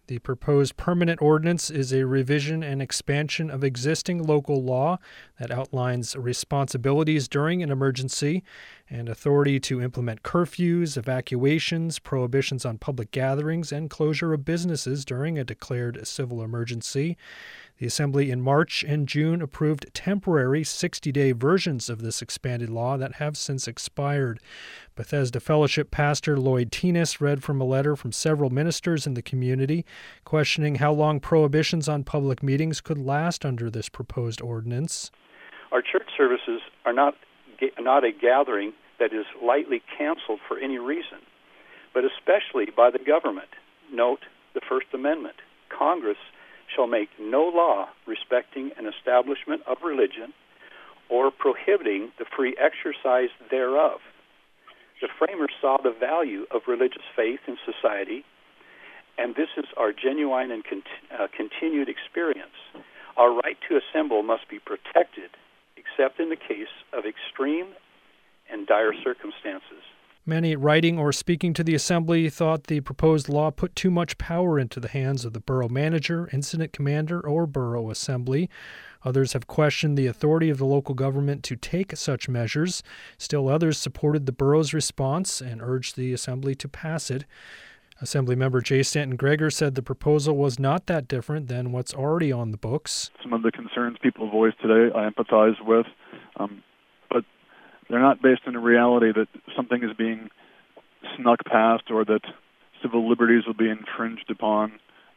The proposed permanent ordinance is a revision and expansion of existing local law that outlines responsibilities during an emergency and authority to implement curfews, evacuations, prohibitions on public gatherings, and closure of businesses during a declared civil emergency. The Assembly in March and June approved temporary 60-day versions of this expanded law that have since expired. Bethesda Fellowship pastor Lloyd Tienes read from a letter from several ministers in the community questioning how long prohibitions on public meetings could last under this proposed ordinance. Our church services are not a gathering that is lightly canceled for any reason, but especially by the government. Note the First Amendment. Congress shall make no law respecting an establishment of religion or prohibiting the free exercise thereof. The framers saw the value of religious faith in society, and this is our genuine and continued experience. Our right to assemble must be protected, except in the case of extreme and dire circumstances. Many writing or speaking to the Assembly thought the proposed law put too much power into the hands of the borough manager, incident commander, or borough assembly. Others have questioned the authority of the local government to take such measures. Still others supported the borough's response and urged the Assembly to pass it. Assemblymember J. Stanton Gregor said the proposal was not that different than what's already on the books. Some of the concerns people voice today I empathize with, but they're not based on the reality that something is being snuck past or that civil liberties will be infringed upon.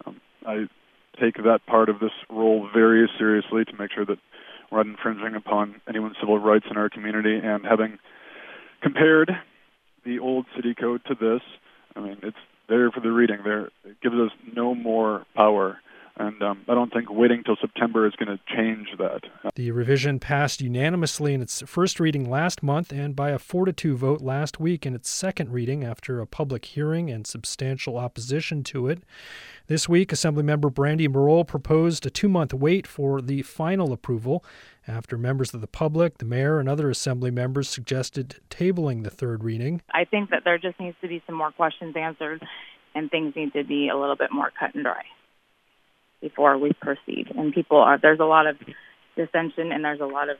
I take that part of this role very seriously to make sure that we're not infringing upon anyone's civil rights in our community. And having compared the old city code to this, I mean, it's there for the reading. It gives us no more power. And I don't think waiting till September is going to change that. The revision passed unanimously in its first reading last month and by a 4-2 vote last week in its second reading after a public hearing and substantial opposition to it. This week, Assemblymember Brandy Meroll proposed a 2-month wait for the final approval after members of the public, the mayor, and other Assembly members suggested tabling the third reading. I think that there just needs to be some more questions answered and things need to be a little bit more cut and dry before we proceed. And there's a lot of dissension and there's a lot of,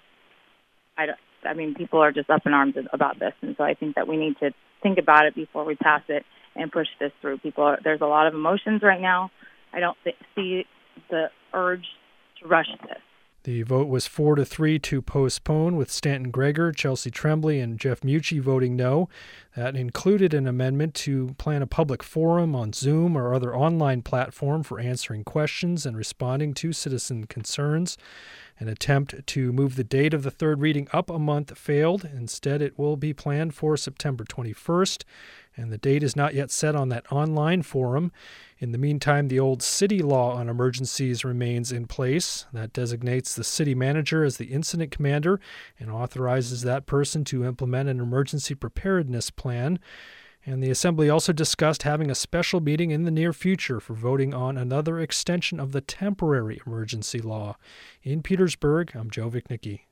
people are just up in arms about this. And so I think that we need to think about it before we pass it and push this through. There's a lot of emotions right now. I don't see the urge to rush this. The vote was 4-3 to postpone, with Stanton Gregor, Chelsea Tremblay, and Jeff Mucci voting no. That included an amendment to plan a public forum on Zoom or other online platform for answering questions and responding to citizen concerns. An attempt to move the date of the third reading up a month failed. Instead, it will be planned for September 21st, and the date is not yet set on that online forum. In the meantime, the old city law on emergencies remains in place. That designates the city manager as the incident commander and authorizes that person to implement an emergency preparedness plan. And the Assembly also discussed having a special meeting in the near future for voting on another extension of the temporary emergency law. In Petersburg, I'm Joe Vichnicki.